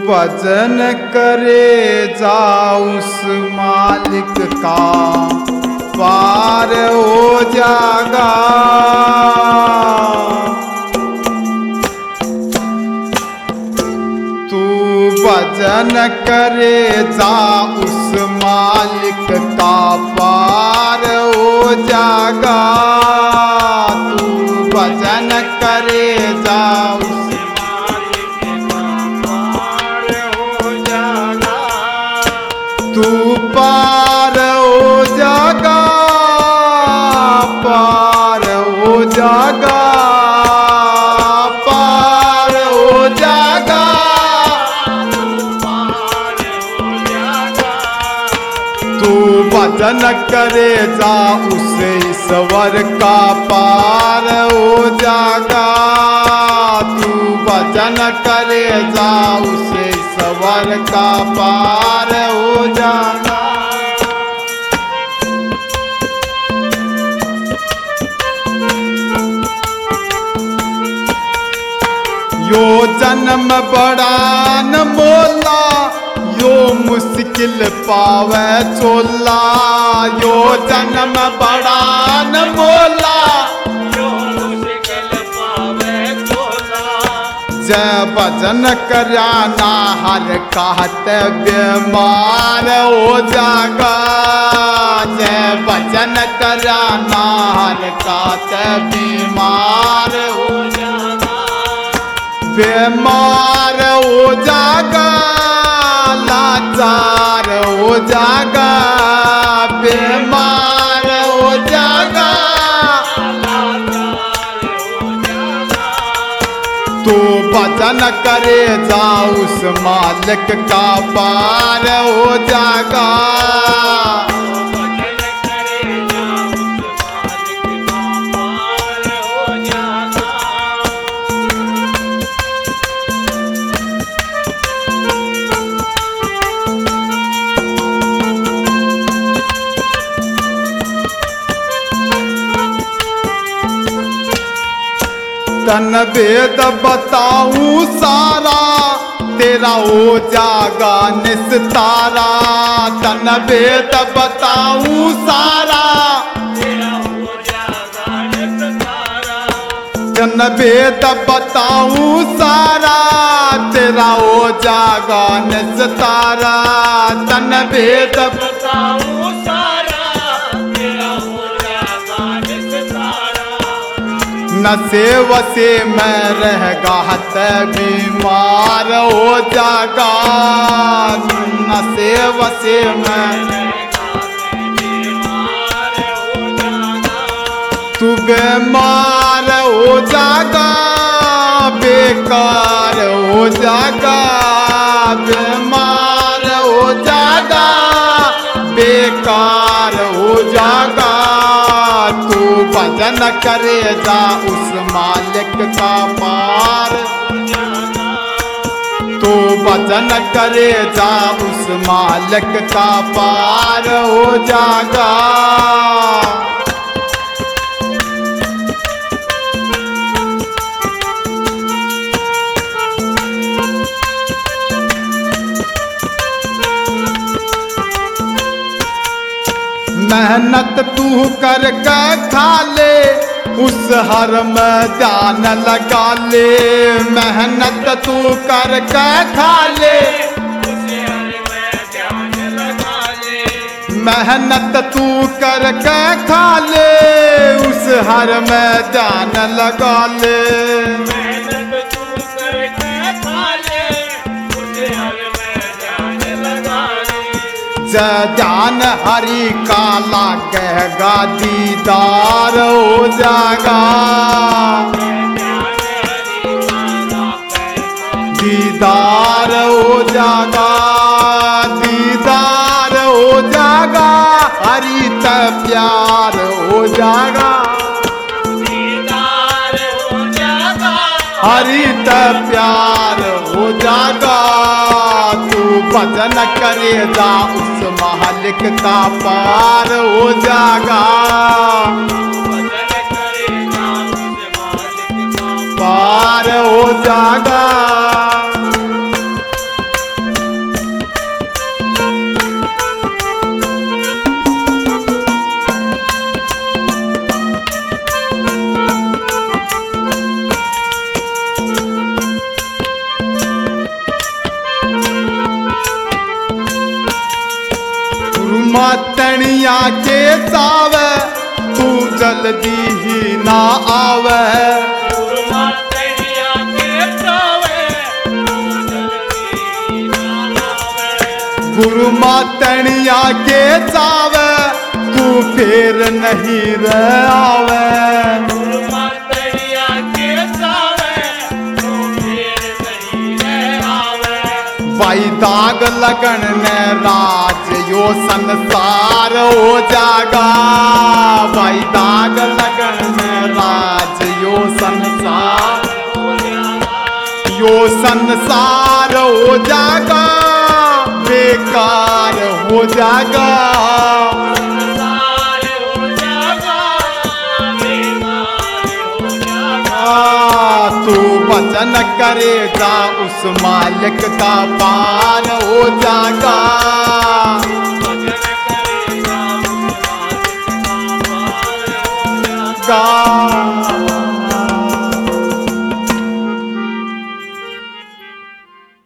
भजन करे जा उस मालिक का पार हो जाएगा। तू भजन करे जा उस मालिक का पार हो जाएगा। तू भजन करे जा उस मालिक का पार हो जाएगा। तू पार हो जाएगा, पार हो जाएगा, पार हो जाएगा। तू भजन करे जा उस ईश्वर का पार हो जाएगा। तू भजन करे जा उस ईश्वर का पार हो जाएगा। यो जन्म बड़ा न मोला, यो मुश्किल पावे चोला। यो जन्म बड़ा न मोला, यो मुश्किल पावे चोला। जय भजन कराना हर कहत बीमार हो जाएगा। जय भजन कराना हर कहत बीमार हो जाएगा। बीमार हो जाएगा, लाचार हो जाएगा। बीमार हो जाएगा, लाचार हो जाएगा। तू भजन करे जा उस मालिक का पार हो जाएगा। तन वेद बताऊं सारा, तेरा हो जाएगा निस्तारा। तन वेद बताऊं सारा, तेरा हो जाएगा निस्तारा। तन वेद बताऊं सारा, तेरा हो जाएगा निस्तारा। तन वेद बताऊं सारा, तेरा हो जाएगा निस्तारा। नशे वसे में रहेगा हत बीमार हो जाएगा। नशे वसे में बीमार हो जाएगा। तू बीमार हो जाएगा, बेकार हो जाएगा। बीमार हो जाएगा, बेकार हो जाएगा। तू भजन करे जा उस मालिक का पार। तू भजन करे जा उस मालिक का पार हो जाएगा। मेहनत तू करके खा ले, उस हर में ध्यान लगा ले। मेहनत तू करके खा ले, उस हर में ध्यान लगा ले। मेहनत तू करके खा ले, उस हर में ध्यान लगा ले। मेहनत तू करके खा ले, उस हर में ध्यान लगा ले। ध्यान हरि का लागेगा, दीदार हो जाएगा। दीदार हो जाएगा, दीदार हो जाएगा। हरि ते प्यार हो जाएगा। दीदार हो जाएगा, हरि ते प्यार हो जाएगा। तू भजन करे जा उस मालिक का पार हो जाएगा। भजन करे जा उस मालिक का पार हो जाएगा। जावे तू जल्दी ही ना आवे। गुरु मातनिया के जावे तू फिर नहीं रह आवे। भाई दाग लगन ने राज यो संसार हो जागा। भाई दाग लगन ने राज यो संसार हो जागा। बेकार हो जागा। तू भजन करेगा उस मालिक का पार हो जागा। गा